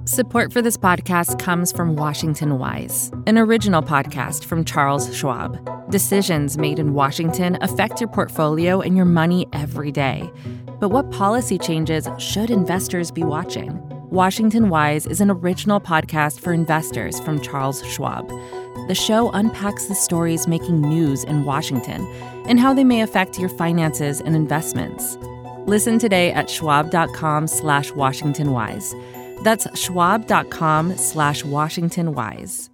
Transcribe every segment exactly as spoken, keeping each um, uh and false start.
Support for this podcast comes from Washington Wise, an original podcast from Charles Schwab. Decisions made in Washington affect your portfolio and your money every day. But what policy changes should investors be watching? Washington Wise is an original podcast for investors from Charles Schwab. The show unpacks the stories making news in Washington and how they may affect your finances and investments. Listen today at schwab.com slash Washington Wise. That's schwab.com slash Washington Wise.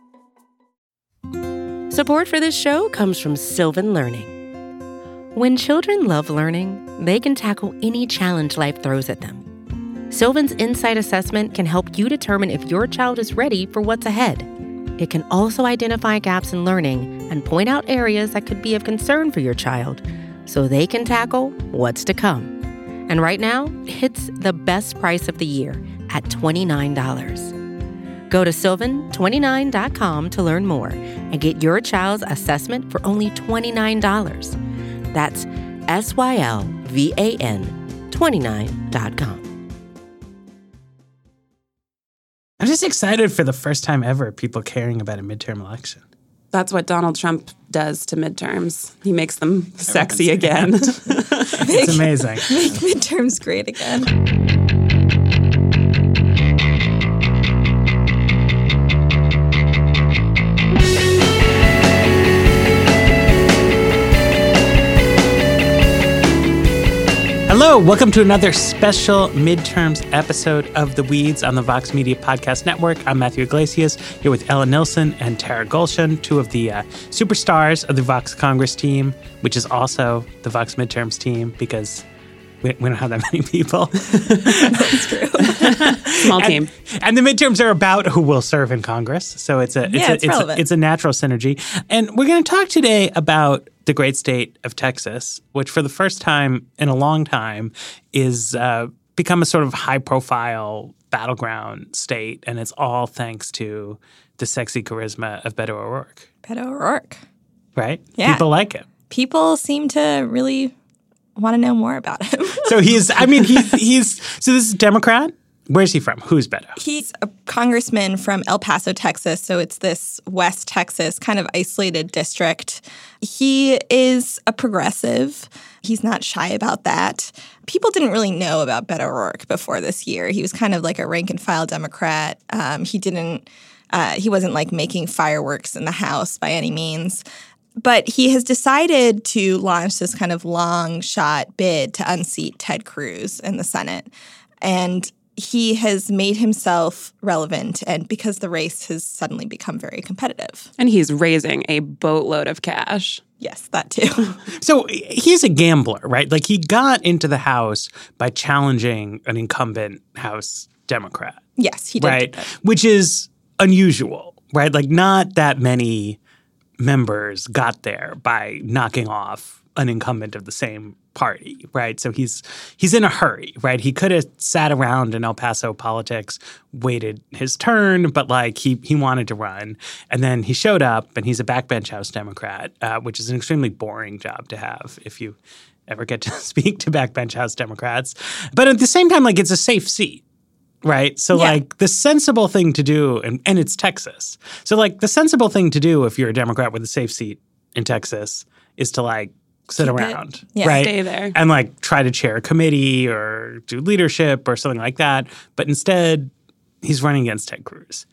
Support for this show comes from Sylvan Learning. When children love learning, they can tackle any challenge life throws at them. Sylvan's Insight Assessment can help you determine if your child is ready for what's ahead. It can also identify gaps in learning and point out areas that could be of concern for your child so they can tackle what's to come. And right now, it's the best price of the year at twenty-nine dollars. Go to sylvan twenty-nine dot com to learn more and get your child's assessment for only twenty-nine dollars. That's S Y L V A N twenty-nine dot com. I'm just excited for the first time ever people caring about a midterm election. That's what Donald Trump does to midterms. He makes them sexy again. It's amazing. Make midterms great again. Hello, welcome to another special midterms episode of The Weeds on the Vox Media Podcast Network. I'm Matthew Iglesias, here with Ella Nilsson and Tara Golshan, two of the uh, superstars of the Vox Congress team, which is also the Vox Midterms team because we, we don't have that many people. That's true. Small team. And, and the midterms are about who will serve in Congress, so it's a it's, yeah, a, it's, it's, relevant. a, it's a natural synergy. And we're going to talk today about the great state of Texas, which for the first time in a long time is uh, become a sort of high-profile battleground state, and it's all thanks to the sexy charisma of Beto O'Rourke. Beto O'Rourke. Right? Yeah. People like him. People seem to really want to know more about him. So he's, I mean, he's, he's, so this is a Democrat? Where's he from? Who's Beto? He's a congressman from El Paso, Texas, so it's this West Texas kind of isolated district. He is a progressive. He's not shy about that. People didn't really know about Beto O'Rourke before this year. He was kind of like a rank-and-file Democrat. Um, he didn't uh, – he wasn't like making fireworks in the House by any means. But he has decided to launch this kind of long-shot bid to unseat Ted Cruz in the Senate. And he has made himself relevant, and because the race has suddenly become very competitive. And he's raising a boatload of cash. Yes, that too. So he's a gambler, right? Like he got into the House by challenging an incumbent House Democrat. Yes, he did. Right? Which is unusual, right? Like not that many members got there by knocking off an incumbent of the same party, right? So he's he's in a hurry, right? He could have sat around in El Paso politics, waited his turn, but like he he wanted to run. And then he showed up and he's a backbench House Democrat, uh, which is an extremely boring job to have if you ever get to speak to backbench House Democrats. But at the same time, like it's a safe seat. Right. So yeah. like the sensible thing to do, and, and it's Texas. So like the sensible thing to do if you're a Democrat with a safe seat in Texas is to like sit Keep around. Yeah. Right. Stay there. And like try to chair a committee or do leadership or something like that. But instead, he's running against Ted Cruz.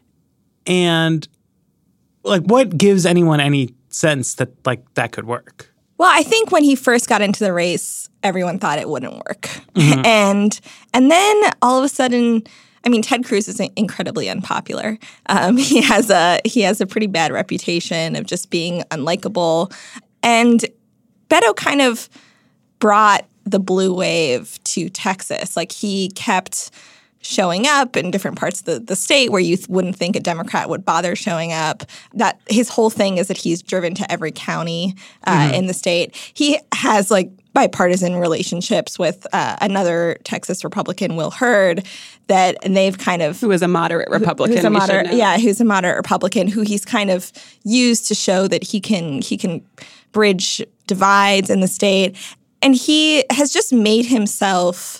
And like what gives anyone any sense that like that could work? Well, I think when he first got into the race, everyone thought it wouldn't work. Mm-hmm. and and then all of a sudden, I mean, Ted Cruz is incredibly unpopular. Um, he has a he has a pretty bad reputation of just being unlikable. And Beto kind of brought the blue wave to Texas. Like he kept showing up in different parts of the, the state where you th- wouldn't think a Democrat would bother showing up. That his whole thing is that he's driven to every county uh, mm-hmm. in the state. He has like bipartisan relationships with uh, another Texas Republican, Will Hurd, that and they've kind of who is a moderate Republican. Who's a moderate, yeah, who's a moderate Republican who he's kind of used to show that he can he can bridge divides in the state, and he has just made himself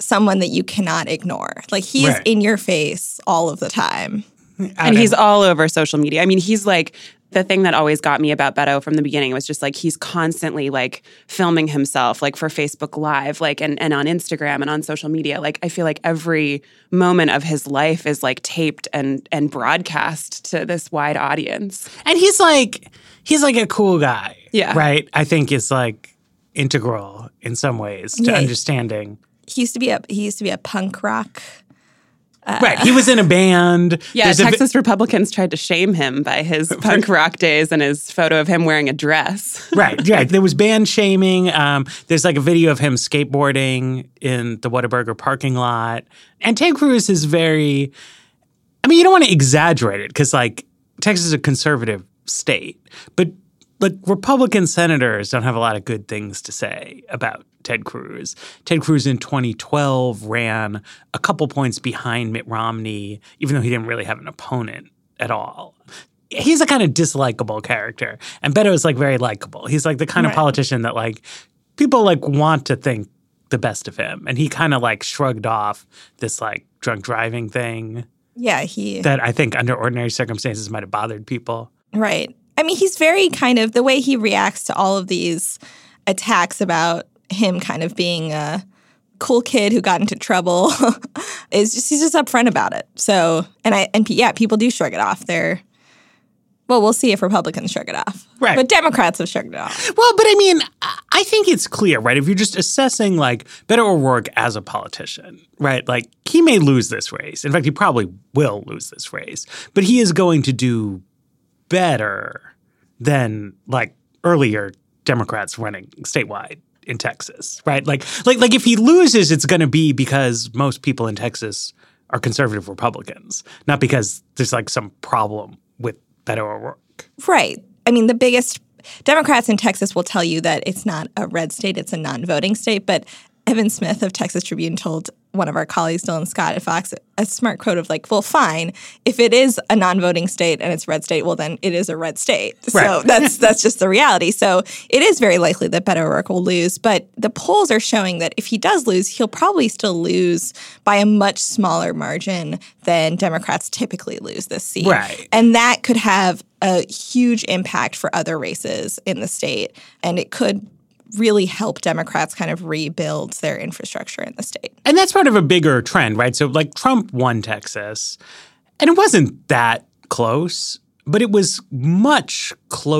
someone that you cannot ignore. Like, he is Right. in your face all of the time. And he's all over social media. I mean, he's like, the thing that always got me about Beto from the beginning was just like he's constantly like filming himself, like for Facebook Live, like and, and on Instagram and on social media. Like, I feel like every moment of his life is like taped and and broadcast to this wide audience. And he's like, he's like a cool guy. Yeah. Right? I think is like integral in some ways to Yeah. understanding. He used to be a he used to be a punk rock. Right. He was in a band. Yeah, There's a vi- Texas Republicans tried to shame him by his punk rock days and his photo of him wearing a dress. Right, right. There was band shaming. Um, there's like a video of him skateboarding in the Whataburger parking lot. And Ted Cruz is very, I mean, you don't want to exaggerate it because like Texas is a conservative state, but like Republican senators don't have a lot of good things to say about Ted Cruz. Ted Cruz in twenty twelve ran a couple points behind Mitt Romney, even though he didn't really have an opponent at all. He's a kind of dislikable character. And Beto is like very likable. He's like the kind Right. of politician that like people like want to think the best of him. And he kind of like shrugged off this like drunk driving thing Yeah, he that I think under ordinary circumstances might have bothered people. Right. I mean, he's very kind of the way he reacts to all of these attacks about him kind of being a cool kid who got into trouble is just he's just upfront about it. So and I and yeah, people do shrug it off. They're well, we'll see if Republicans shrug it off. Right. But Democrats have shrugged it off. Well, but I mean, I- I think it's clear, right? If you're just assessing like Beto O'Rourke as a politician, right? Like he may lose this race. In fact, he probably will lose this race. But he is going to do better than like earlier Democrats running statewide in Texas, right? Like, like, like if he loses, it's going to be because most people in Texas are conservative Republicans, not because there's like some problem with Beto O'Rourke. Right. I mean, the biggest Democrats in Texas will tell you that it's not a red state, it's a non-voting state. But Evan Smith of Texas Tribune told one of our colleagues, Dylan Scott at Fox, a smart quote of like, well, fine. If it is a non-voting state and it's red state, well, then it is a red state. Right. So that's that's just the reality. So it is very likely that Beto O'Rourke will lose. But the polls are showing that if he does lose, he'll probably still lose by a much smaller margin than Democrats typically lose this seat. Right. And that could have a huge impact for other races in the state. And it could really help Democrats kind of rebuild their infrastructure in the state. And that's part of a bigger trend, right? So like Trump won Texas, and it wasn't that close, but it was much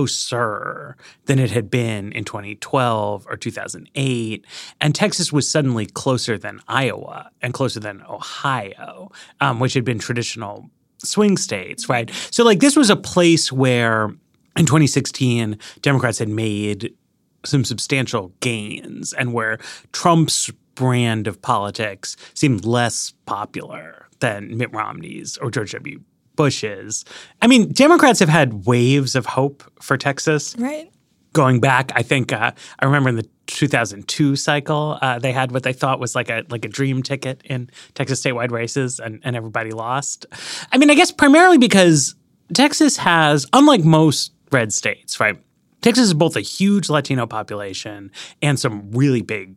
closer than it had been in twenty twelve or two thousand eight. And Texas was suddenly closer than Iowa and closer than Ohio, um, which had been traditional swing states, right? So like this was a place where in twenty sixteen, Democrats had made some substantial gains and where Trump's brand of politics seemed less popular than Mitt Romney's or George W. Bush's. I mean, Democrats have had waves of hope for Texas. Right. Going back, I think uh, I remember in the two thousand two cycle, uh, they had what they thought was like a like a dream ticket in Texas statewide races, and, and everybody lost. I mean, I guess primarily because Texas has, unlike most red states, right? Texas is both a huge Latino population and some really big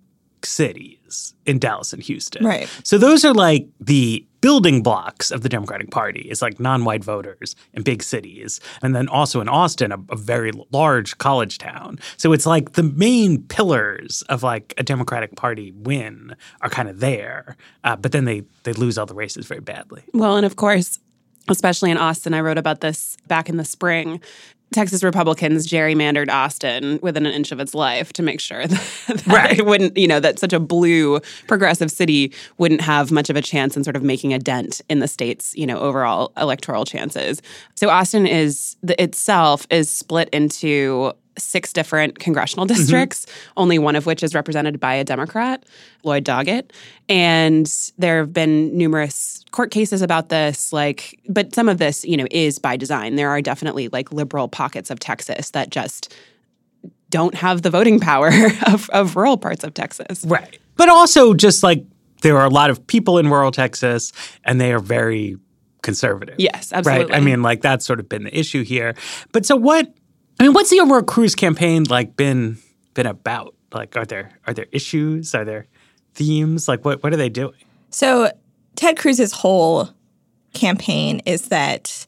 cities in Dallas and Houston. Right. So those are like the building blocks of the Democratic Party. It's like non-white voters in big cities. And then also in Austin, a, a very large college town. So it's like the main pillars of like a Democratic Party win are kind of there. Uh, but then they, they lose all the races very badly. Well, and of course, especially in Austin, I wrote about this back in the spring. Texas Republicans gerrymandered Austin within an inch of its life to make sure that, that Right. it wouldn't, you know, that such a blue progressive city wouldn't have much of a chance in sort of making a dent in the state's, you know, overall electoral chances. So Austin is the, itself is split into six different congressional districts, mm-hmm. only one of which is represented by a Democrat, Lloyd Doggett. And there have been numerous court cases about this, like, but some of this, you know, is by design. There are definitely like liberal pockets of Texas that just don't have the voting power of, of rural parts of Texas. Right. But also just like there are a lot of people in rural Texas and they are very conservative. Yes, absolutely. Right? I mean, like that's sort of been the issue here. But so what, I mean, what's the O'Rourke Cruz campaign like been been about? Like, are there are there issues? Are there themes? Like, what, what are they doing? So Ted Cruz's whole campaign is that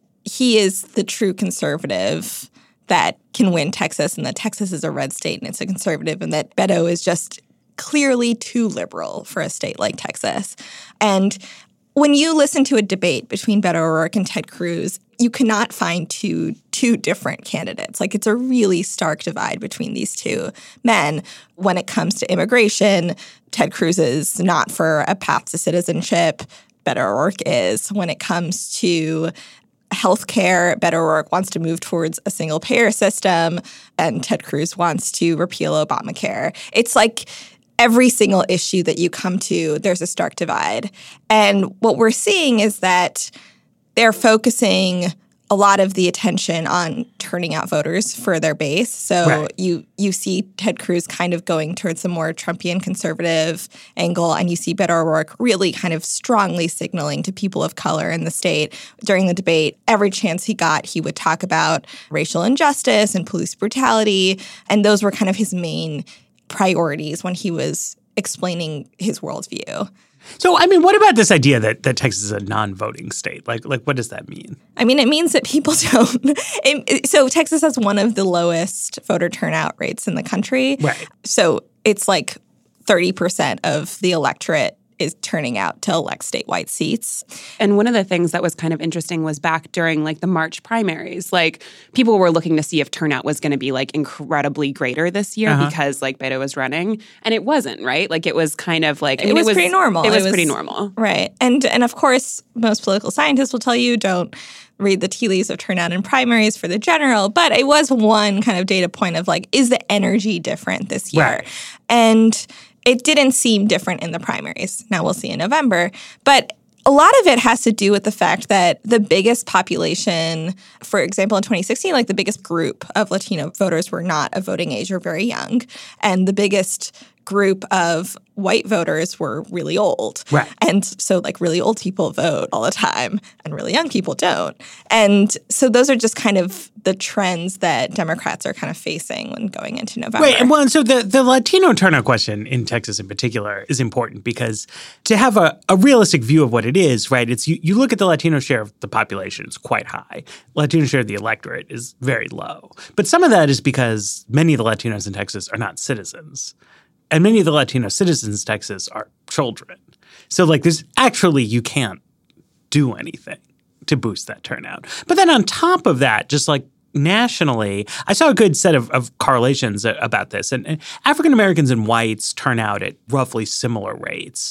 he is the true conservative that can win Texas, and that Texas is a red state and it's a conservative, and that Beto is just clearly too liberal for a state like Texas. And when you listen to a debate between Beto O'Rourke and Ted Cruz, you cannot find two two different candidates. Like, it's a really stark divide between these two men. When it comes to immigration, Ted Cruz is not for a path to citizenship. Beto O'Rourke is. When it comes to healthcare, Beto O'Rourke wants to move towards a single-payer system, and Ted Cruz wants to repeal Obamacare. It's like every single issue that you come to, there's a stark divide. And what we're seeing is that they're focusing a lot of the attention on turning out voters for their base. So right. you you see Ted Cruz kind of going towards a more Trumpian conservative angle, and you see Beto O'Rourke really kind of strongly signaling to people of color in the state. During the debate, every chance he got, he would talk about racial injustice and police brutality, and those were kind of his main priorities when he was explaining his worldview. So, I mean, what about this idea that, that Texas is a non-voting state? Like, like, what does that mean? I mean, it means that people don't. It, so Texas has one of the lowest voter turnout rates in the country. Right. So it's like thirty percent of the electorate is turning out to elect statewide seats. And one of the things that was kind of interesting was back during like the March primaries, like people were looking to see if turnout was going to be like incredibly greater this year uh-huh. because like Beto was running, and it wasn't, right? Like it was kind of like, I it, mean, was it was pretty normal. It was, it was pretty normal. Right. And and of course, most political scientists will tell you don't read the tea leaves of turnout in primaries for the general, but it was one kind of data point of like, is the energy different this year? Right. And it didn't seem different in the primaries. Now we'll see in November. But a lot of it has to do with the fact that the biggest population, for example, in twenty sixteen, like the biggest group of Latino voters were not of voting age or very young. And the biggest group of white voters were really old. Right. And so like really old people vote all the time and really young people don't. And so those are just kind of the trends that Democrats are kind of facing when going into November. Right. And well, and so the, the Latino turnout question in Texas in particular is important because to have a, a realistic view of what it is, right, it's you, you look at the Latino share of the population, it's quite high. Latino share of the electorate is very low. But some of that is because many of the Latinos in Texas are not citizens. And many of the Latino citizens in Texas are children. So, like, there's actually, you can't do anything to boost that turnout. But then on top of that, just like nationally, I saw a good set of, of correlations about this. And, and African Americans and whites turn out at roughly similar rates.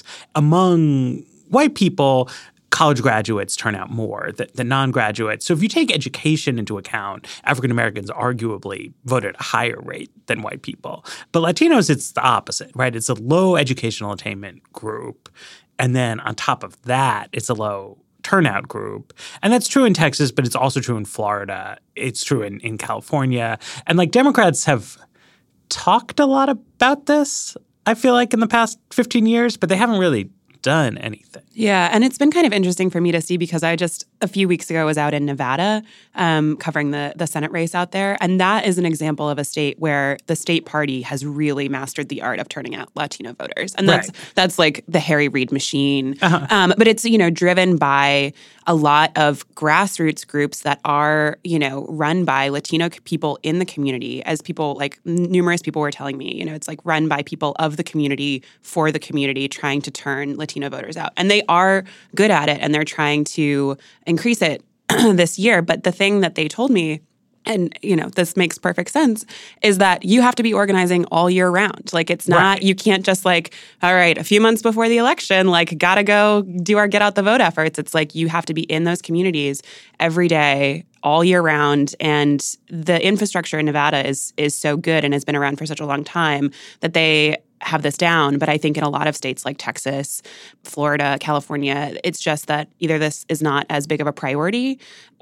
Among white people, college graduates turn out more than, than non-graduates. So if you take education into account, African Americans arguably vote at a higher rate than white people. But Latinos, it's the opposite, right? It's a low educational attainment group. And then on top of that, it's a low turnout group. And that's true in Texas, but it's also true in Florida. It's true in, in California. And like Democrats have talked a lot about this, I feel like, in the past fifteen years, but they haven't really done anything. Yeah, and it's been kind of interesting for me to see because I just, a few weeks ago, was out in Nevada um, covering the, the Senate race out there. And that is an example of a state where the state party has really mastered the art of turning out Latino voters. And that's right. that's like the Harry Reid machine. Uh-huh. Um, but it's, you know, driven by a lot of grassroots groups that are, you know, run by Latino people in the community. As people, like numerous people were telling me, you know, it's like run by people of the community for the community trying to turn Latino voters out. And they are good at it, and they're trying to increase it this year. But the thing that they told me, and, you know, this makes perfect sense, is that you have to be organizing all year round. Like, it's not, right. You can't just like, all right, a few months before the election, like, gotta go do our get out the vote efforts. It's like you have to be in those communities every day, all year round. And the infrastructure in Nevada is is so good and has been around for such a long time that they have this down. But I think in a lot of states like Texas, Florida, California, it's just that either this is not as big of a priority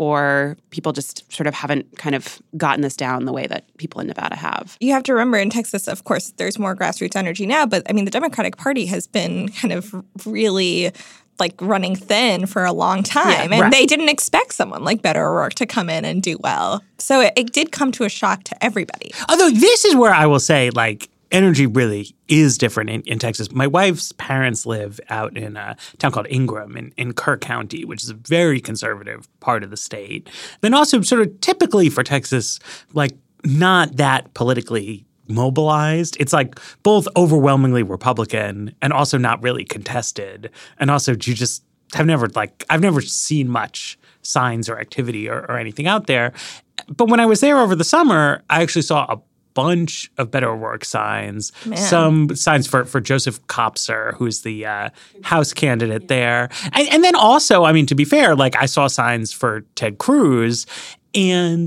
or people just sort of haven't kind of gotten this down the way that people in Nevada have. You have to remember in Texas, of course, there's more grassroots energy now. But I mean, the Democratic Party has been kind of really like running thin for a long time. Yeah, and right. They didn't expect someone like Beto O'Rourke to come in and do well. So it, it did come to a shock to everybody. Although this is where I will say, like, energy really is different in, in Texas. My wife's parents live out in a town called Ingram in, in Kerr County, which is a very conservative part of the state. Then also sort of typically for Texas, like not that politically mobilized. It's like both overwhelmingly Republican and also not really contested. And also you just have never like – I've never seen much signs or activity or, or anything out there. But when I was there over the summer, I actually saw a bunch of Beto O'Rourke signs, Man. some signs for, for Joseph Kopser, who's the uh, House candidate there. And, and then also, I mean, to be fair, like I saw signs for Ted Cruz, and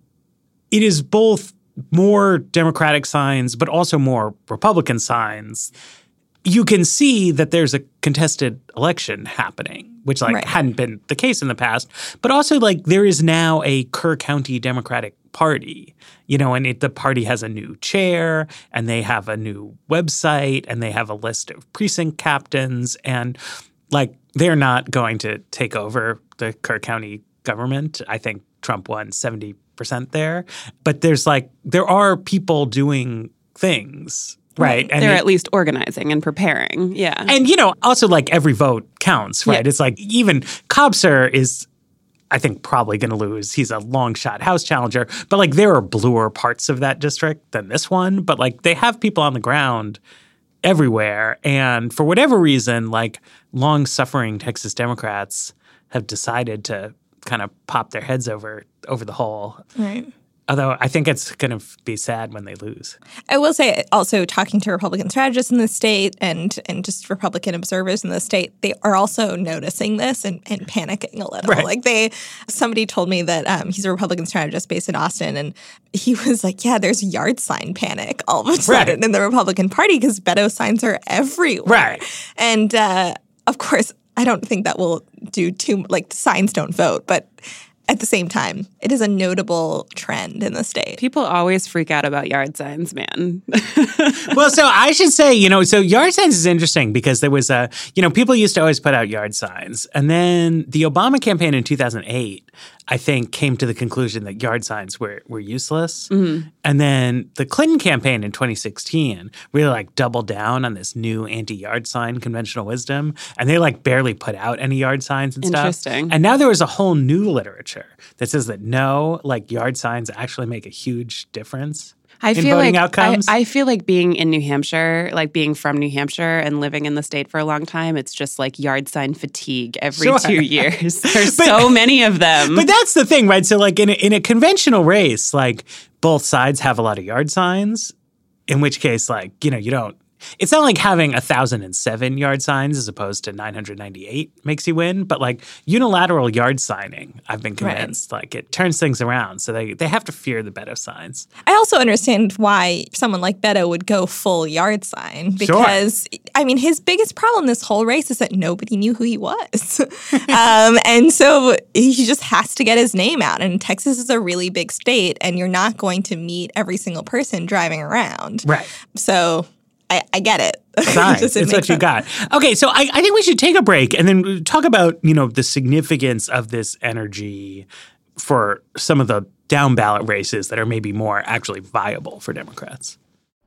it is both more Democratic signs but also more Republican signs. You can see that there's a contested election happening, which like right. hadn't been the case in the past. But also like there is now a Kerr County Democratic Party, you know, and it, the party has a new chair and they have a new website and they have a list of precinct captains, and like they're not going to take over the Kerr County government. I think Trump won seventy percent there. But there's like there are people doing things. Right. And they're it, at least organizing and preparing. Yeah. And, you know, also like every vote counts, right? Yeah. It's like even Kopser is, I think, probably going to lose. He's a long shot House challenger. But like there are bluer parts of that district than this one. But like they have people on the ground everywhere. And for whatever reason, like long suffering Texas Democrats have decided to kind of pop their heads over over the hole. Right. Although I think it's going to be sad when they lose. I will say also talking to Republican strategists in the state and and just Republican observers in the state, they are also noticing this and, and panicking a little. Right. Like they, somebody told me that um, he's a Republican strategist based in Austin, and he was like, yeah, there's yard sign panic all of a sudden right. in the Republican Party because Beto signs are everywhere. Right. And uh, of course, I don't think that will do too – like the signs don't vote, but – at the same time, it is a notable trend in the state. People always freak out about yard signs, man. Well, so I should say, you know, so yard signs is interesting because there was a, you know, people used to always put out yard signs. And then the Obama campaign in two thousand eight, I think, came to the conclusion that yard signs were, were useless. Mm-hmm. And then the Clinton campaign in twenty sixteen really like doubled down on this new anti-yard sign conventional wisdom. And they like barely put out any yard signs and stuff. Interesting. And now there was a whole new literature that says that no, like yard signs actually make a huge difference. I in feel voting like outcomes. I, I feel like being in New Hampshire, like being from New Hampshire and living in the state for a long time, it's just like yard sign fatigue every sure. two years. There's but, so many of them. But that's the thing, right? So like in a, in a conventional race, like both sides have a lot of yard signs, in which case like, you know, you don't, it's not like having one thousand seven yard signs as opposed to nine hundred ninety-eight makes you win, but like unilateral yard signing, I've been convinced, right. like it turns things around. So they, they have to fear the Beto signs. I also understand why someone like Beto would go full yard sign because, sure. I mean, his biggest problem this whole race is that nobody knew who he was. um, and so he just has to get his name out. And Texas is a really big state, and you're not going to meet every single person driving around. Right. So I, I get it. Fine. It's what sense. You got. Okay, so I, I think we should take a break and then talk about, you know, the significance of this energy for some of the down ballot races that are maybe more actually viable for Democrats.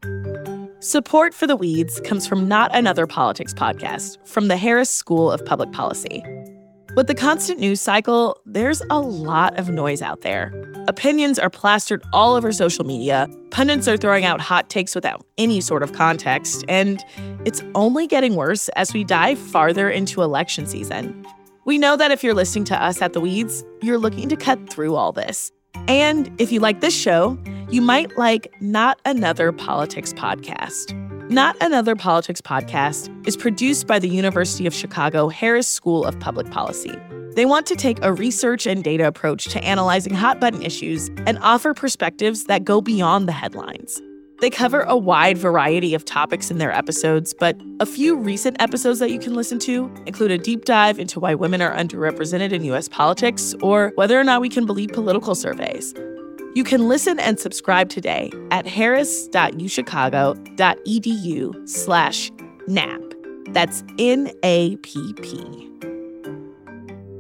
Support for The Weeds comes from Not Another Politics podcast from the Harris School of Public Policy. With the constant news cycle, there's a lot of noise out there. Opinions are plastered all over social media, pundits are throwing out hot takes without any sort of context, and it's only getting worse as we dive farther into election season. We know that if you're listening to us at The Weeds, you're looking to cut through all this. And if you like this show, you might like Not Another Politics podcast. Not Another Politics podcast is produced by the University of Chicago Harris School of Public Policy. They want to take a research and data approach to analyzing hot-button issues and offer perspectives that go beyond the headlines. They cover a wide variety of topics in their episodes, but a few recent episodes that you can listen to include a deep dive into why women are underrepresented in U S politics or whether or not we can believe political surveys. You can listen and subscribe today at harris.uchicago.edu slash NAP. That's N A P P.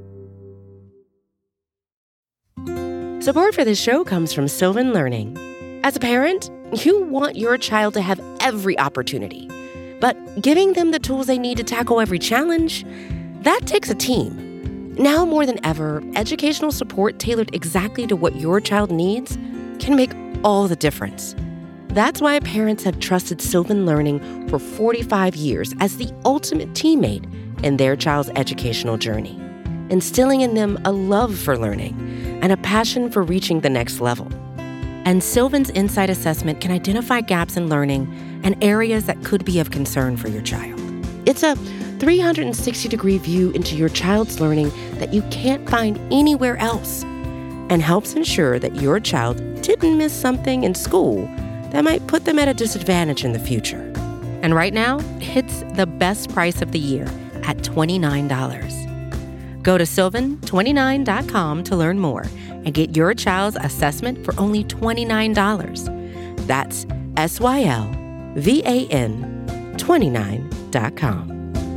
Support for this show comes from Sylvan Learning. As a parent, you want your child to have every opportunity, but giving them the tools they need to tackle every challenge, that takes a team. Now more than ever, educational support tailored exactly to what your child needs can make all the difference. That's why parents have trusted Sylvan Learning for forty-five years as the ultimate teammate in their child's educational journey, instilling in them a love for learning and a passion for reaching the next level. And Sylvan's Insight Assessment can identify gaps in learning and areas that could be of concern for your child. It's a three hundred sixty degree view into your child's learning that you can't find anywhere else, and helps ensure that your child didn't miss something in school that might put them at a disadvantage in the future. And right now, it's the best price of the year at twenty-nine dollars. Go to sylvan twenty-nine dot com to learn more and get your child's assessment for only twenty-nine dollars. That's S Y L V A N twenty-nine dot com.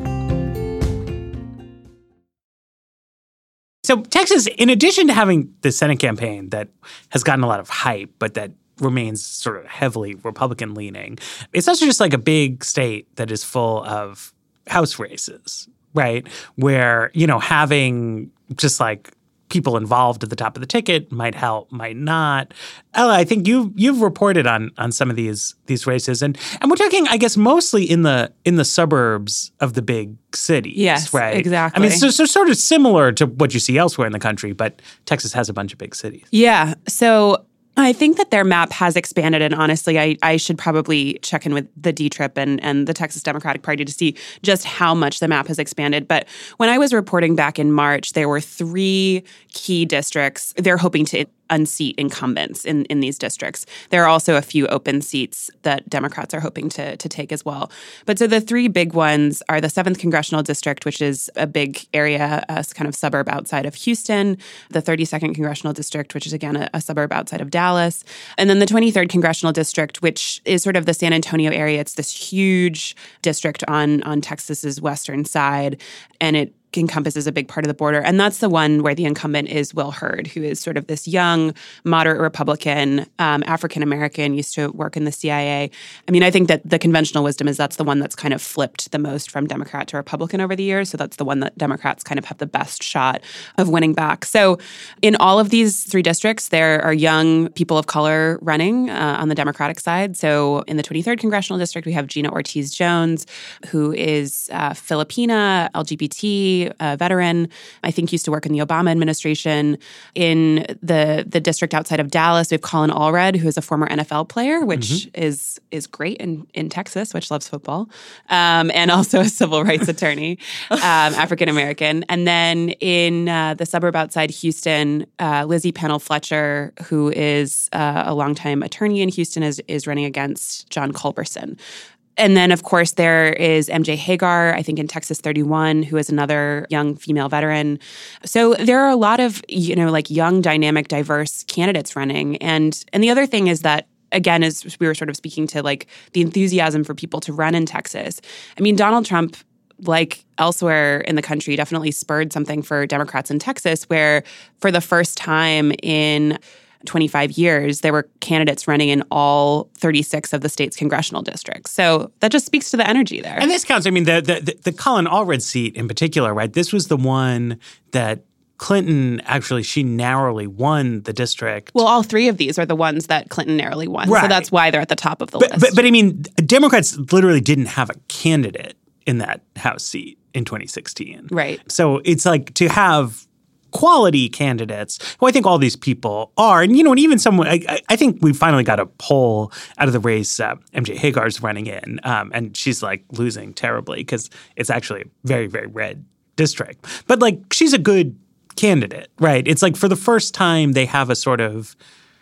So Texas, in addition to having the Senate campaign that has gotten a lot of hype, but that remains sort of heavily Republican-leaning, it's also just like a big state that is full of House races, right? Where, you know, having just like people involved at the top of the ticket might help, might not. Ella, I think you you've reported on on some of these these races, and and we're talking, I guess, mostly in the in the suburbs of the big cities. Yes, right. Exactly. I mean, so, so sort of similar to what you see elsewhere in the country, but Texas has a bunch of big cities. Yeah. So I think that their map has expanded, and honestly, I, I should probably check in with the D-Trip and, and the Texas Democratic Party to see just how much the map has expanded. But when I was reporting back in March, there were three key districts they're hoping to unseat incumbents in, in these districts. There are also a few open seats that Democrats are hoping to, to take as well. But so the three big ones are the seventh Congressional District, which is a big area, a kind of suburb outside of Houston, the thirty-second Congressional District, which is, again, a, a suburb outside of Dallas, and then the twenty-third Congressional District, which is sort of the San Antonio area. It's this huge district on, on Texas's western side, and it encompasses a big part of the border. And that's the one where the incumbent is Will Hurd, who is sort of this young, moderate Republican, um, African-American, used to work in the C I A. I mean, I think that the conventional wisdom is that's the one that's kind of flipped the most from Democrat to Republican over the years. So that's the one that Democrats kind of have the best shot of winning back. So in all of these three districts, there are young people of color running uh, on the Democratic side. So in the twenty-third Congressional District, we have Gina Ortiz-Jones, who is uh, Filipina, L G B T, a veteran, I think used to work in the Obama administration. In the the district outside of Dallas, we have Colin Allred, who is a former N F L player, which mm-hmm. is is great in, in Texas, which loves football, um, and also a civil rights attorney, um, African-American. And then in uh, the suburb outside Houston, uh, Lizzie Pennell Fletcher, who is uh, a longtime attorney in Houston, is, is running against John Culberson. And then, of course, there is M J Hagar, I think in Texas thirty-one, who is another young female veteran. So there are a lot of, you know, like young, dynamic, diverse candidates running. And and the other thing is that, again, as we were sort of speaking to like the enthusiasm for people to run in Texas. I mean, Donald Trump, like elsewhere in the country, definitely spurred something for Democrats in Texas, where for the first time in twenty-five years, there were candidates running in all thirty-six of the state's congressional districts. So that just speaks to the energy there. And this counts. I mean, the the, the Colin Allred seat in particular, right? This was the one that Clinton, actually, she narrowly won the district. Well, all three of these are the ones that Clinton narrowly won. Right. So that's why they're at the top of the but, list. But, but I mean, Democrats literally didn't have a candidate in that House seat in twenty sixteen. Right. So it's like to have quality candidates, who I think all these people are. And, you know, and even someone, I, I think we finally got a poll out of the race uh, M J Hagar's running in, um, and she's like losing terribly because it's actually a very, very red district. But like, she's a good candidate, right? It's like for the first time they have a sort of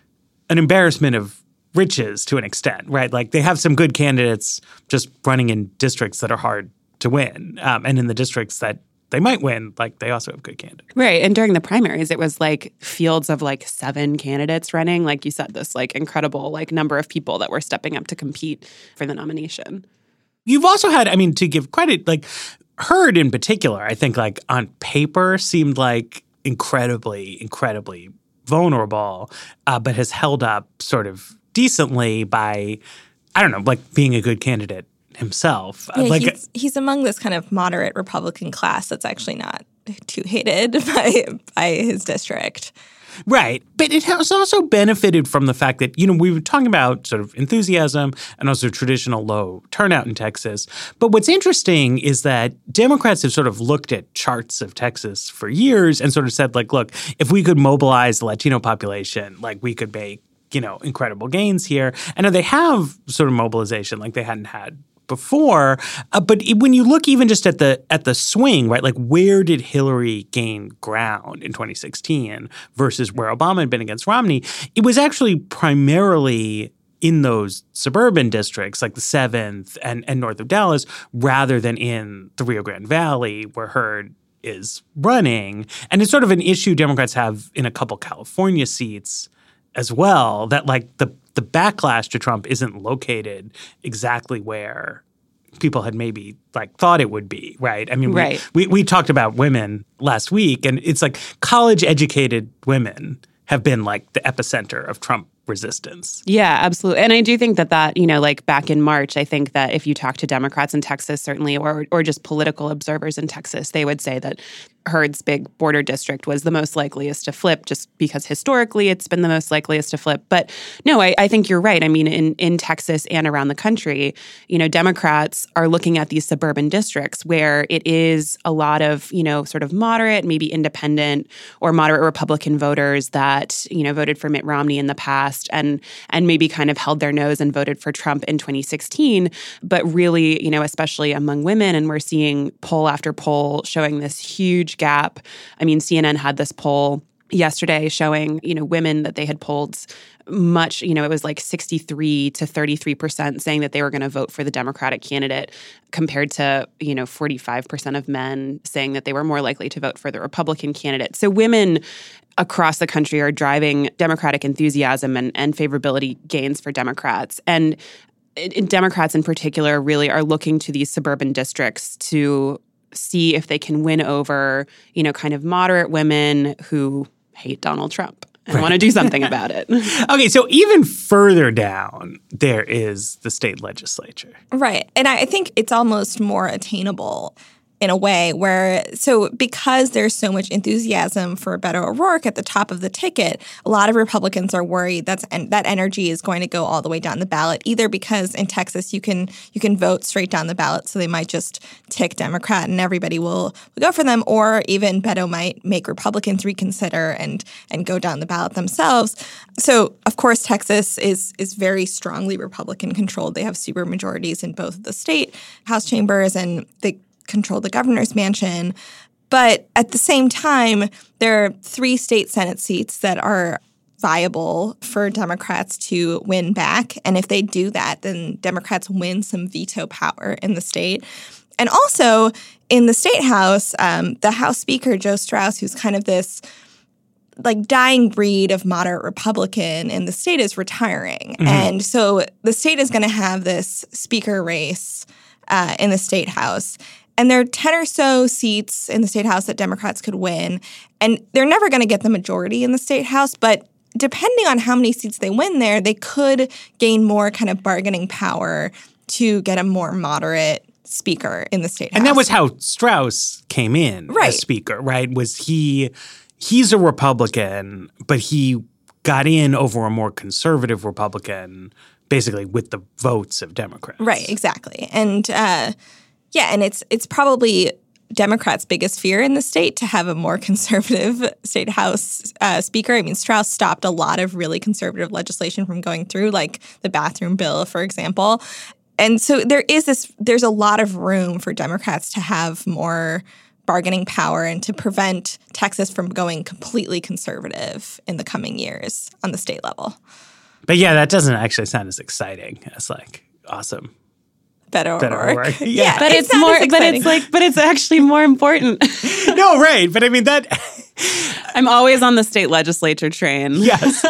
an embarrassment of riches to an extent, right? Like they have some good candidates just running in districts that are hard to win. Um, and in the districts that they might win, like they also have good candidates. Right. And during the primaries, it was like fields of like seven candidates running. Like you said, this like incredible like number of people that were stepping up to compete for the nomination. You've also had, I mean, to give credit, like Hurd in particular, I think like on paper seemed like incredibly, incredibly vulnerable, uh, but has held up sort of decently by, I don't know, like being a good candidate himself. Yeah, like he's, he's among this kind of moderate Republican class that's actually not too hated by by his district. Right. But it has also benefited from the fact that, you know, we were talking about sort of enthusiasm and also traditional low turnout in Texas. But what's interesting is that Democrats have sort of looked at charts of Texas for years and sort of said, like, look, if we could mobilize the Latino population, like we could make, you know, incredible gains here. And they have sort of mobilization like they hadn't had before. Uh, but it, when you look even just at the at the swing, right, like where did Hillary gain ground in twenty sixteen versus where Obama had been against Romney, it was actually primarily in those suburban districts like the seventh and, and north of Dallas rather than in the Rio Grande Valley where Hurd is running. And it's sort of an issue Democrats have in a couple California seats as well, that like the the backlash to Trump isn't located exactly where people had maybe like thought it would be, right? I mean, right. we, we we talked about women last week, and it's like college-educated women have been like the epicenter of Trump resistance. Yeah, absolutely. And I do think that that, you know, like back in March, I think that if you talk to Democrats in Texas, certainly, or or just political observers in Texas, they would say that Hurd's big border district was the most likeliest to flip just because historically it's been the most likeliest to flip. But no, I, I think you're right. I mean, in, in Texas and around the country, you know, Democrats are looking at these suburban districts where it is a lot of, you know, sort of moderate, maybe independent or moderate Republican voters that, you know, voted for Mitt Romney in the past and and maybe kind of held their nose and voted for Trump in twenty sixteen. But really, you know, especially among women, and we're seeing poll after poll showing this huge gap. I mean, C N N had this poll yesterday showing, you know, women that they had polled much, you know, it was like sixty-three to thirty-three percent saying that they were going to vote for the Democratic candidate compared to, you know, forty-five percent of men saying that they were more likely to vote for the Republican candidate. So women across the country are driving Democratic enthusiasm and, and favorability gains for Democrats. And in Democrats in particular really are looking to these suburban districts to see if they can win over, you know, kind of moderate women who hate Donald Trump and right. want to do something about it. Okay, so even further down, there is the state legislature. Right. And I think it's almost more attainable in a way where, so because there's so much enthusiasm for Beto O'Rourke at the top of the ticket, a lot of Republicans are worried that's and that energy is going to go all the way down the ballot, either because in Texas you can you can vote straight down the ballot, so they might just tick Democrat and everybody will, will go for them, or even Beto might make Republicans reconsider and and go down the ballot themselves. So, of course, Texas is is very strongly Republican controlled. They have super majorities in both of the state House chambers, and they control the governor's mansion. But at the same time, there are three state Senate seats that are viable for Democrats to win back. And if they do that, then Democrats win some veto power in the state. And also in the state house, um, the House Speaker, Joe Straus, who's kind of this like dying breed of moderate Republican in the state, is retiring. Mm-hmm. And so the state is going to have this speaker race uh, in the state house. And there are ten or so seats in the state house that Democrats could win. And they're never going to get the majority in the state house. But depending on how many seats they win there, they could gain more kind of bargaining power to get a more moderate speaker in the state house. And that was how Straus came in right. as speaker, right? Was he he's a Republican, but he got in over a more conservative Republican, basically with the votes of Democrats. Right, exactly. And uh Yeah, and it's it's probably Democrats' biggest fear in the state to have a more conservative state house uh, speaker. I mean, Straus stopped a lot of really conservative legislation from going through, like the bathroom bill, for example. And so there is this, there's a lot of room for Democrats to have more bargaining power and to prevent Texas from going completely conservative in the coming years on the state level. But yeah, that doesn't actually sound as exciting as like awesome. Beto Beto O'Rourke. O'Rourke. Yeah, Yeah. But it's, it's more, but it's like, but it's actually more important. No, right. But I mean, that. I'm always on the state legislature train. Yes.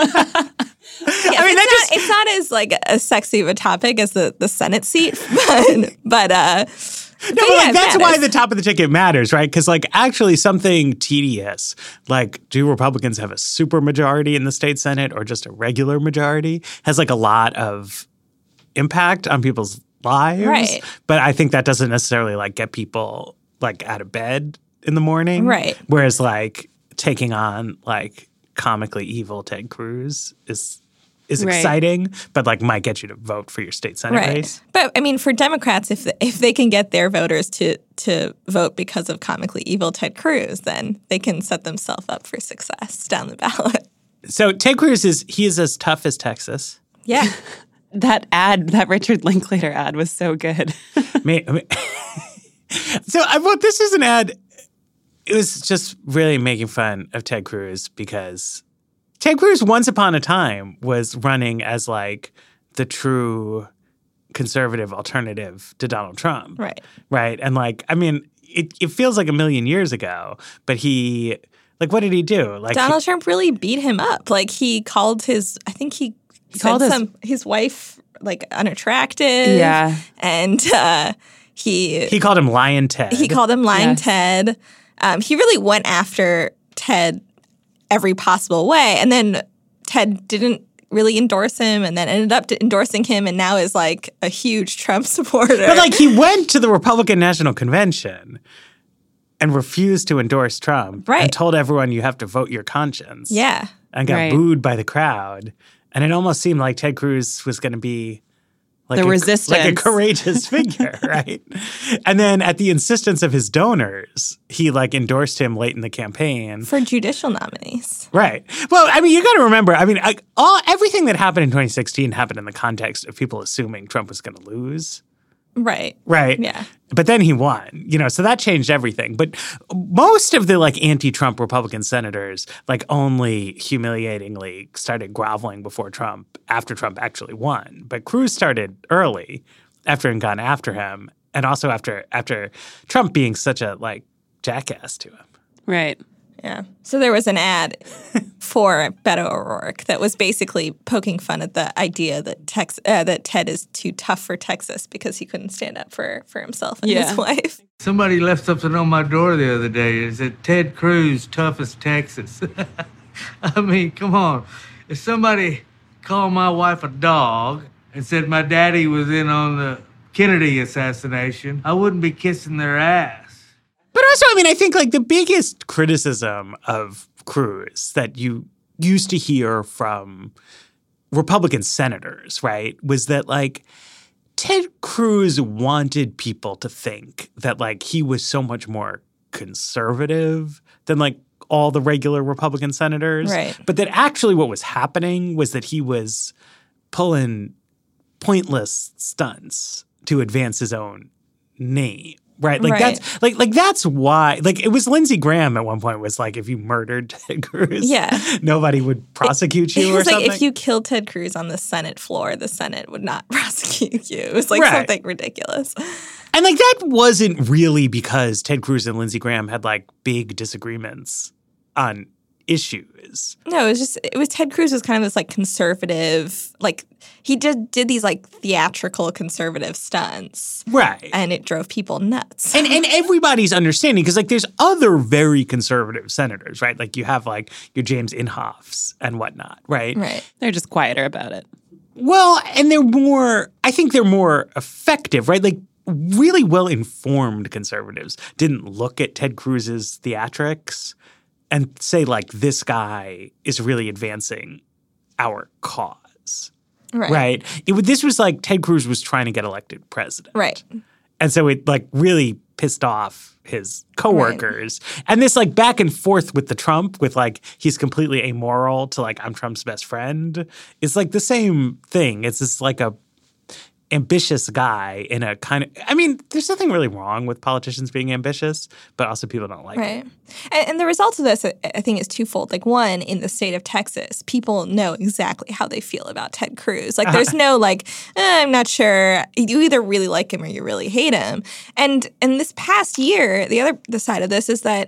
Yes, I mean, it's, that not, just. it's not as like as sexy of a topic as the, the Senate seat, but but uh, No, but yeah, like it that's why matters. the top of the ticket matters, right? Because like actually something tedious, like do Republicans have a super majority in the state Senate or just a regular majority, has like a lot of impact on people's lives. Right. But I think that doesn't necessarily like get people like out of bed in the morning. Right. Whereas like taking on like comically evil Ted Cruz is is Right. exciting, but like might get you to vote for your state Senate Right. race. But I mean, for Democrats, if if they can get their voters to to vote because of comically evil Ted Cruz, then they can set themselves up for success down the ballot. So Ted Cruz is he is as tough as Texas. Yeah. That ad, that Richard Linklater ad was so good. May- I mean- so I well, this is an ad. It was just really making fun of Ted Cruz because Ted Cruz once upon a time was running as like the true conservative alternative to Donald Trump. Right. Right. And like, I mean, it, it feels like a million years ago, but he, like, what did he do? Like Donald Trump really beat him up. Like he called his, I think he, He said called his- some his wife like unattractive. Yeah. And uh, he he called him Lion Ted. he called him Lying Yes. Ted. Um, he really went after Ted every possible way, and then Ted didn't really endorse him, and then ended up endorsing him, and now is like a huge Trump supporter. But like he went to the Republican National Convention and refused to endorse Trump Right. and told everyone you have to vote your conscience. yeah, And got Right. booed by the crowd. And it almost seemed like Ted Cruz was going to be like The a, resistance. like a courageous figure, right? And then at the insistence of his donors, he like endorsed him late in the campaign. for judicial nominees. Right. Well, I mean, you got to remember, I mean, I, all everything that happened in twenty sixteen happened in the context of people assuming Trump was going to lose. Right. Right. Yeah. But then he won, you know, so that changed everything. But most of the like anti-Trump Republican senators like only humiliatingly started groveling before Trump after Trump actually won. But Cruz started early after and gone after him. And also after after Trump being such a like jackass to him. Right. Yeah. So there was an ad for Beto O'Rourke that was basically poking fun at the idea that Tex- uh, that Ted is too tough for Texas because he couldn't stand up for, for himself and Yeah. his wife. Somebody left something on my door the other day. It said, Ted Cruz, toughest Texas. I mean, come on. If somebody called my wife a dog and said my daddy was in on the Kennedy assassination, I wouldn't be kissing their ass. But also, I mean, I think like the biggest criticism of Cruz that you used to hear from Republican senators, right, was that like Ted Cruz wanted people to think that like he was so much more conservative than like all the regular Republican senators. Right. But that actually what was happening was that he was pulling pointless stunts to advance his own name. Right. Like Right. that's like like that's why like it was Lindsey Graham at one point was like if you murdered Ted Cruz, Yeah. nobody would prosecute you It or was like something. if you killed Ted Cruz on the Senate floor, the Senate would not prosecute you. It was like Right. something ridiculous. And like that wasn't really because Ted Cruz and Lindsey Graham had like big disagreements on issues. No, it was just it was Ted Cruz was kind of this like conservative, like he did did these like theatrical conservative stunts, Right. and it drove people nuts. And and everybody's understanding because like there's other very conservative senators, right? Like you have like your James Inhofes and whatnot, right? Right. They're just quieter about it. Well, and they're more, I think they're more effective, right? Like really well-informed conservatives didn't look at Ted Cruz's theatrics and say like, this guy is really advancing our cause, Right. right? It, would- this was like Ted Cruz was trying to get elected president. Right. And so it like really pissed off his coworkers. And this like back and forth with the Trump with like he's completely amoral to like I'm Trump's best friend. It's like the same thing. It's just like a ambitious guy in a kind of I mean, there's nothing really wrong with politicians being ambitious, but also people don't like Right. it. And, and the result of this, I- I think, is twofold. Like, one, in the state of Texas, people know exactly how they feel about Ted Cruz. Like, there's no, like, eh, I'm not sure. You either really like him or you really hate him. And and this past year, the other the side of this is that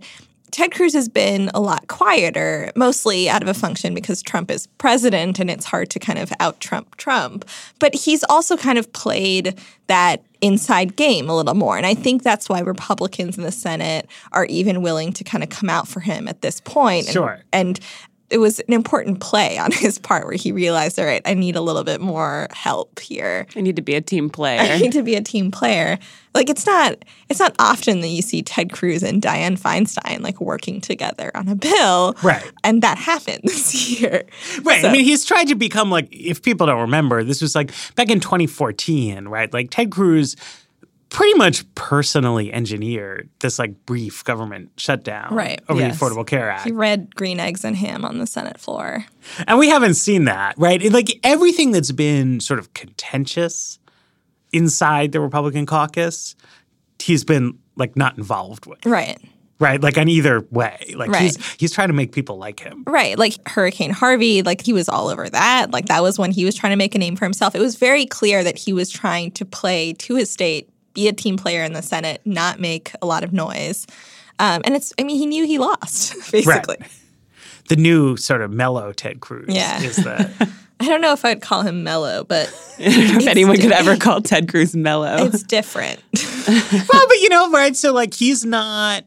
Ted Cruz has been a lot quieter, mostly out of a function because Trump is president and it's hard to kind of out-Trump Trump. But he's also kind of played that inside game a little more. And I think that's why Republicans in the Senate are even willing to kind of come out for him at this point. Sure. And, and it was an important play on his part where he realized, all right, I need a little bit more help here. I need to be a team player. I need to be a team player. Like, it's not it's not often that you see Ted Cruz and Dianne Feinstein, like, working together on a bill. Right. And that happened this year. Right. So, I mean, he's tried to become, like, if people don't remember, this was, like, back in twenty fourteen, right? Like, Ted Cruz pretty much personally engineered this, like, brief government shutdown Right. over Yes. the Affordable Care Act. he read Green Eggs and Ham on the Senate floor. And we haven't seen that, right? It- like, everything that's been sort of contentious inside the Republican caucus, he's been, like, not involved with. Right. Right? Like, on either way. Like, Right. he's he's trying to make people like him. Right. Like Hurricane Harvey, like he was all over that. Like that was when he was trying to make a name for himself. It was very clear that he was trying to play to his state, be a team player in the Senate, not make a lot of noise. Um, and it's, I mean, he knew he lost, basically. Right. The new sort of mellow Ted Cruz Yeah. is the I don't know if I'd call him mellow, but I don't know if It's anyone could di- ever call Ted Cruz mellow. it's different. well, but you know, right? So like he's not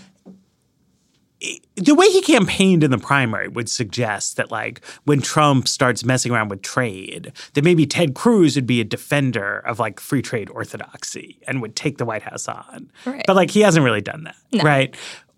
the way he campaigned in the primary would suggest that like when Trump starts messing around with trade, that maybe Ted Cruz would be a defender of like free trade orthodoxy and would take the White House on. Right. But like he hasn't really done that, No. right?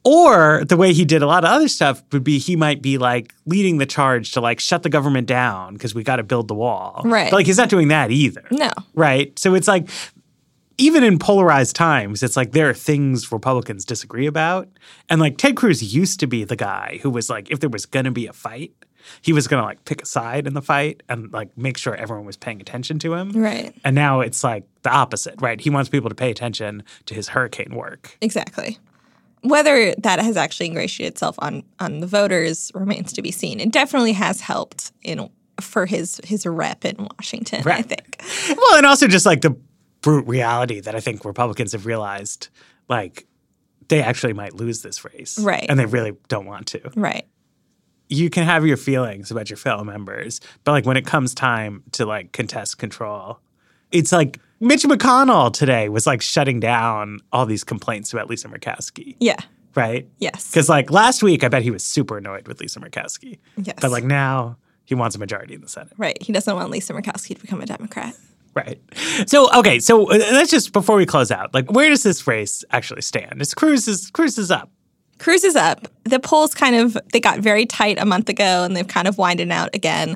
Or the way he did a lot of other stuff would be he might be like leading the charge to like shut the government down because we got to build the wall. Right. But like he's not doing that either. No. Right. So it's like even in polarized times, it's like there are things Republicans disagree about. And like Ted Cruz used to be the guy who was like, if there was going to be a fight, he was going to like pick a side in the fight and like make sure everyone was paying attention to him. Right. And now it's like the opposite, right? He wants people to pay attention to his hurricane work. Exactly. Whether that has actually ingratiated itself on on the voters remains to be seen. It definitely has helped in for his his rep in Washington, I Right. think. Well, and also just like the brute reality that I think Republicans have realized, like they actually might lose this race. Right. And they really don't want to. Right. You can have your feelings about your fellow members, but like when it comes time to like contest control, it's like Mitch McConnell today was like shutting down all these complaints about Lisa Murkowski, Yeah. right? Yes. Because like last week, I bet he was super annoyed with Lisa Murkowski. Yes. But like now, he wants a majority in the Senate. Right. He doesn't want Lisa Murkowski to become a Democrat. Right. So, okay, so uh, let's just, before we close out, like where does this race actually stand? Is Cruz is, Cruz is up. Cruz is up. The polls kind of, they got very tight a month ago and they've kind of widened out again.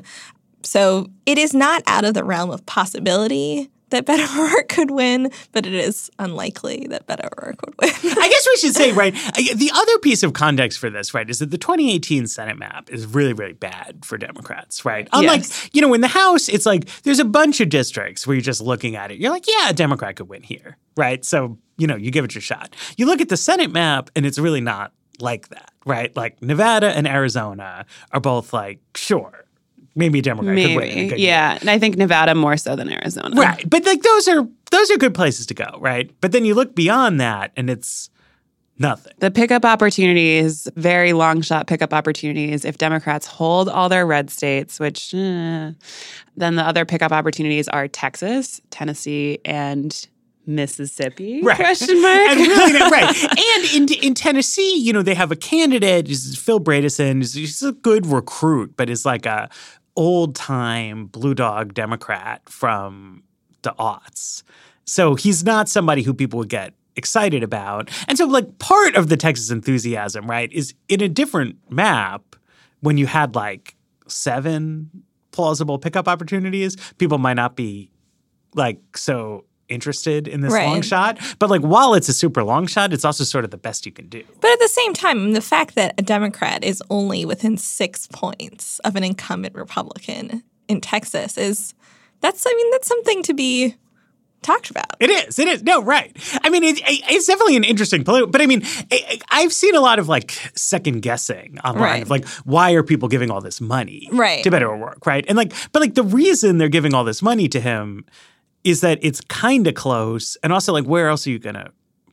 So it is not out of the realm of possibility that Beto O'Rourke could win, but it is unlikely that Beto O'Rourke would win. I guess we should say, right, the other piece of context for this, right, is that the twenty eighteen Senate map is really, really bad for Democrats, right? Unlike, Yes. you know, in the House, it's like there's a bunch of districts where you're just looking at it. You're like, yeah, a Democrat could win here, right? So, you know, you give it your shot. You look at the Senate map, and it's really not like that, right? Like Nevada and Arizona are both like, sure, maybe a Democrat could win. in a Maybe. good year. Yeah. And I think Nevada more so than Arizona. Right. But like those are those are good places to go, right? But then you look beyond that and it's nothing. The pickup opportunities, very long shot pickup opportunities, if Democrats hold all their red states, which eh, then the other pickup opportunities are Texas, Tennessee, and Mississippi? Right. Question mark. And really, not- right. And in in Tennessee, you know, they have a candidate, is Phil Bredesen. He's, he's a good recruit, but is like a old time blue dog Democrat from the aughts. So he's not somebody who people would get excited about. And so like part of the Texas enthusiasm, right, is in a different map when you had like seven plausible pickup opportunities, people might not be like so interested in this Right. long shot. But like while it's a super long shot, it's also sort of the best you can do. But at the same time, the fact that a Democrat is only within six points of an incumbent Republican in Texas is, that's, I mean, that's something to be talked about. It is. It is. No, right. I mean, it, it, it's definitely an interesting political, but I mean, I, I've seen a lot of like second guessing online Right. of like, why are people giving all this money Right. to Beto O'Rourke, right? And like, but like the reason they're giving all this money to him is that it's kind of close. And also like, where else are you going to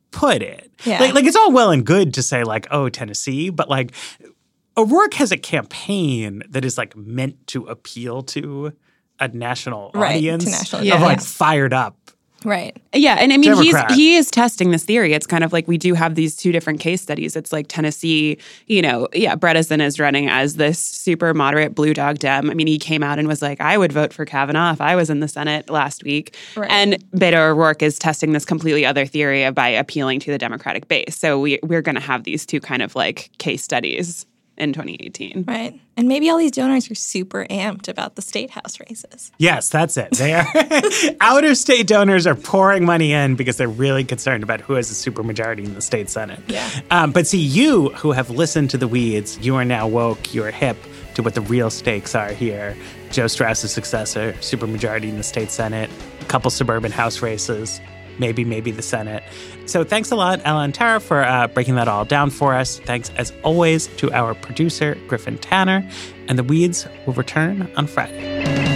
put it. Yeah. Like, like it's all well and good to say like, oh, Tennessee, but like O'Rourke has a campaign that is like meant to appeal to a national Right, to audience national of audience. like Yes. fired up. Right. Yeah, and I mean Democrat. he's he is testing this theory. It's kind of like we do have these two different case studies. It's like Tennessee, you know, yeah, Bredesen is running as this super moderate blue dog Dem. I mean, he came out and was like, I would vote for Kavanaugh if I was in the Senate last week. Right. And Beto O'Rourke is testing this completely other theory of by appealing to the Democratic base. So we we're going to have these two kind of like case studies in twenty eighteen. Right. And maybe all these donors are super amped about the state house races. Yes, that's it. They are outer state donors are pouring money in because they're really concerned about who has a supermajority in the state Senate. Yeah. Um, but see, you who have listened to the weeds, you are now woke. You are hip to what the real stakes are here. Joe Straus's successor, supermajority in the state Senate, a couple suburban house races, maybe, maybe the Senate. So thanks a lot, Ella and Tara, for uh, breaking that all down for us. Thanks, as always, to our producer, Griffin Tanner. And the weeds will return on Friday.